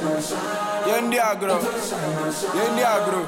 Yendi agro. Yendi agro.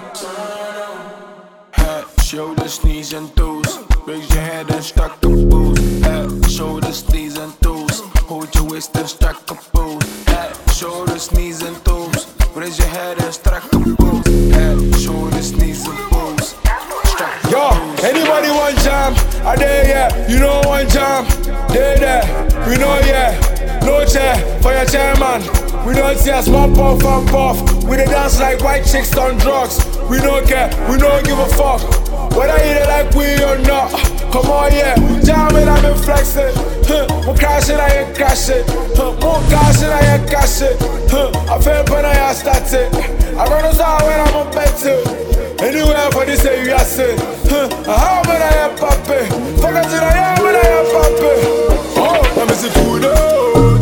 Head, shoulders, knees and toes. Raise your head and strike a pose. Head, shoulders, knees and toes. Hold your waist and strike a pose. Head, shoulders, knees and toes. Raise your head and strike a pose. Head, shoulders, knees and toes. Yo, anybody want jam? I there, yeah. You know one jam. There. We know, yeah. No chair for your chairman. We don't see a small puff and puff. We dey dance like white chicks on drugs. We don't care, we don't give a fuck. Whether you like we or not. Come on, yeah. Jamming, I've been flexing. More crashing, I ain't crashing. More crashing, I ain't crashing. I feel when I start it. I run us out when I'm on bed too. Anywhere for this say you are saying. How when I am popping. Focus in I am when I am popping. Oh, let me see today.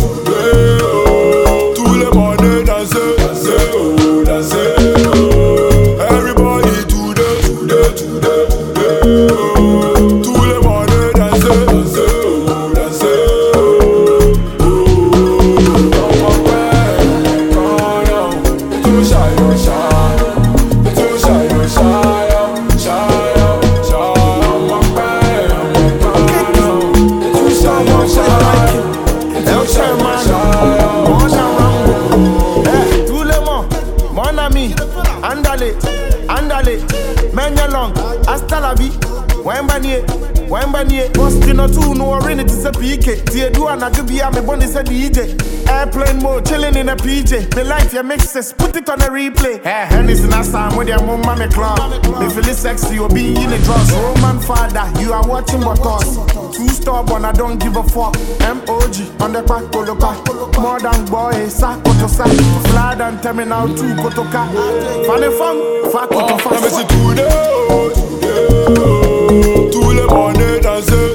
Andale, menya long, hasta la vie. Wembanie, Boston two no rain it is a PK. Tia do and I could be a me bonus a DJ. Airplane mode, chilling in a PJ. The life your mixes, put it on a replay. Hey, Henny's in a time with your mom and club. If you feel sexy, you'll be in the drugs. Roman father, you are watching but us. Two stubborn, I don't give a fuck. MOG on the pack, Koloka. More than boy, sack, koto sack. Fly than terminal 2, Kotoka. Funny fun, fat, koto fast. Tout le monde est dansé.